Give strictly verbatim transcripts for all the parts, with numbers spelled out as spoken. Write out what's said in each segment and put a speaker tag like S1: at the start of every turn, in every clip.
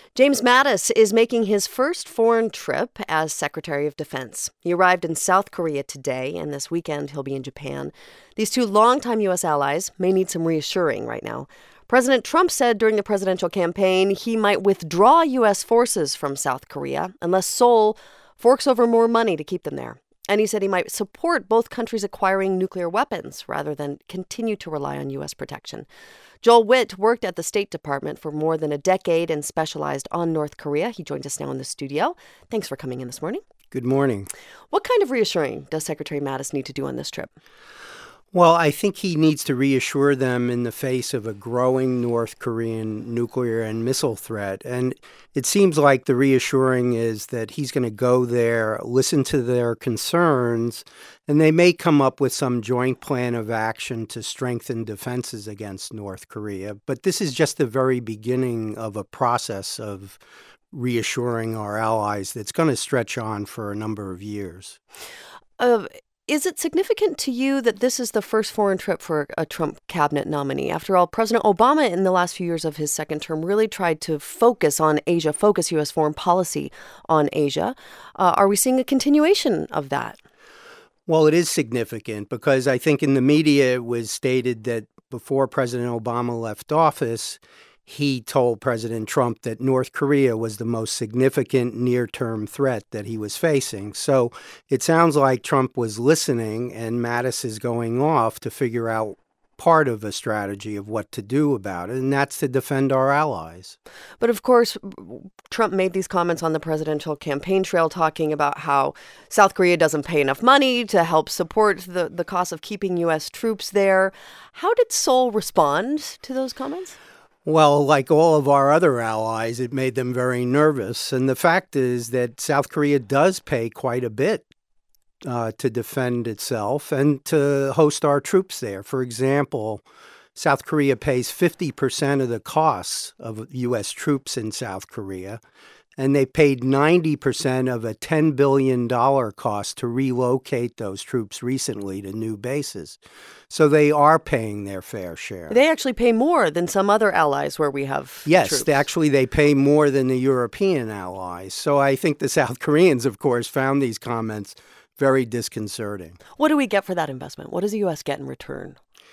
S1: James Mattis is making his first foreign trip as Secretary of Defense. He arrived in South Korea today, and this weekend he'll be in Japan. These two longtime U S allies may need some reassuring right now. President Trump said during the presidential campaign he might withdraw U S forces from South Korea unless Seoul forks over more money to keep them there. And he said he might support both countries acquiring nuclear weapons rather than continue to rely on U S protection. Joel Wit worked at the State Department for more than a decade and specialized on North Korea. He joins us now in the studio. Thanks for coming in this morning.
S2: Good morning.
S1: What kind of reassuring does Secretary Mattis need to do on this trip?
S2: Well, I think he needs to reassure them in the face of a growing North Korean nuclear and missile threat. And it seems like the reassuring is that he's going to go there, listen to their concerns, and they may come up with some joint plan of action to strengthen defenses against North Korea. But this is just the very beginning of a process of reassuring our allies that's going to stretch on for a number of years.
S1: Uh, Is it significant to you that this is the first foreign trip for a Trump cabinet nominee? After all, President Obama in the last few years of his second term really tried to focus on Asia, focus U S foreign policy on Asia. Uh, are we seeing a continuation of that?
S2: Well, it is significant because I think in the media it was stated that before President Obama left office, he told President Trump that North Korea was the most significant near-term threat that he was facing. So it sounds like Trump was listening and Mattis is going off to figure out part of a strategy of what to do about it, and that's to defend our allies.
S1: But of course, Trump made these comments on the presidential campaign trail talking about how South Korea doesn't pay enough money to help support the, the cost of keeping U S troops there. How did Seoul respond to those comments?
S2: Well, like all of our other allies, it made them very nervous. And the fact is that South Korea does pay quite a bit uh, to defend itself and to host our troops there. For example, South Korea pays fifty percent of the costs of U S troops in South Korea, and they paid ninety percent of a ten billion dollars cost to relocate those troops recently to new bases. So they are paying their fair share.
S1: They actually pay more than some other allies where we have
S2: Yes,
S1: troops.
S2: They actually they pay more than the European allies. So I think the South Koreans, of course, found these comments very disconcerting.
S1: What do we get for that investment? What does the U S get in return?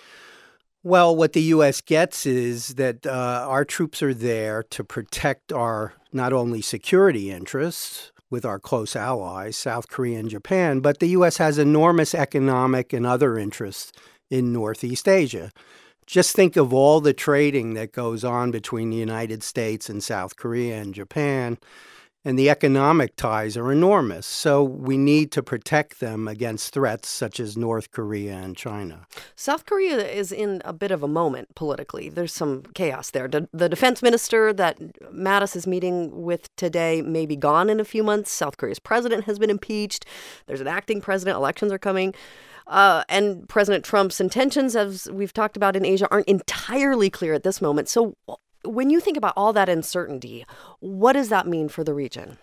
S2: Well, what the U S gets is that uh, our troops are there to protect our not only security interests with our close allies, South Korea and Japan, but the U S has enormous economic and other interests in Northeast Asia. Just think of all the trading that goes on between the United States and South Korea and Japan, and the economic ties are enormous. So we need to protect them against threats such as North Korea and China.
S1: South Korea is in a bit of a moment politically. There's some chaos there. The, the defense minister that Mattis is meeting with today may be gone in a few months. South Korea's president has been impeached. There's an acting president. Elections are coming. Uh, and President Trump's intentions, as we've talked about in Asia, aren't entirely clear at this moment. So when you think about all that uncertainty, what does that mean for the region?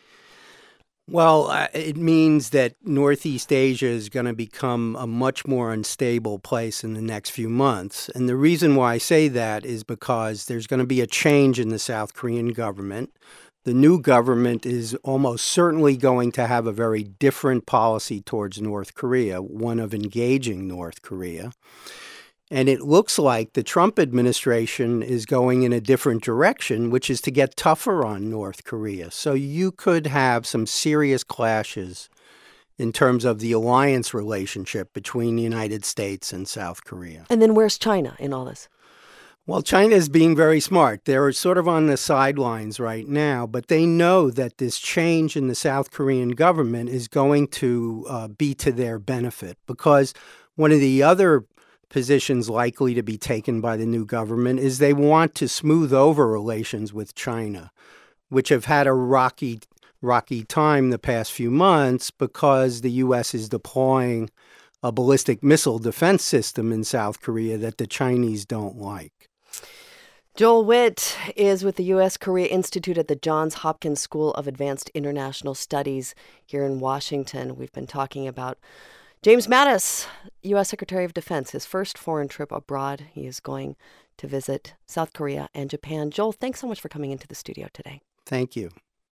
S2: Well, uh, it means that Northeast Asia is going to become a much more unstable place in the next few months. And the reason why I say that is because there's going to be a change in the South Korean government. The new government is almost certainly going to have a very different policy towards North Korea, one of engaging North Korea. And it looks like the Trump administration is going in a different direction, which is to get tougher on North Korea. So you could have some serious clashes in terms of the alliance relationship between the United States and South Korea.
S1: And then where's China in all this?
S2: Well, China is being very smart. They're sort of on the sidelines right now, but they know that this change in the South Korean government is going to uh, be to their benefit, because one of the other positions likely to be taken by the new government is they want to smooth over relations with China, which have had a rocky, rocky time the past few months because the U S is deploying a ballistic missile defense system in South Korea that the Chinese don't like.
S1: Joel Wit is with the U S Korea Institute at the Johns Hopkins School of Advanced International Studies here in Washington. We've been talking about James Mattis, U S Secretary of Defense, his first foreign trip abroad. He is going to visit South Korea and Japan. Joel, thanks so much for coming into the studio today.
S2: Thank you.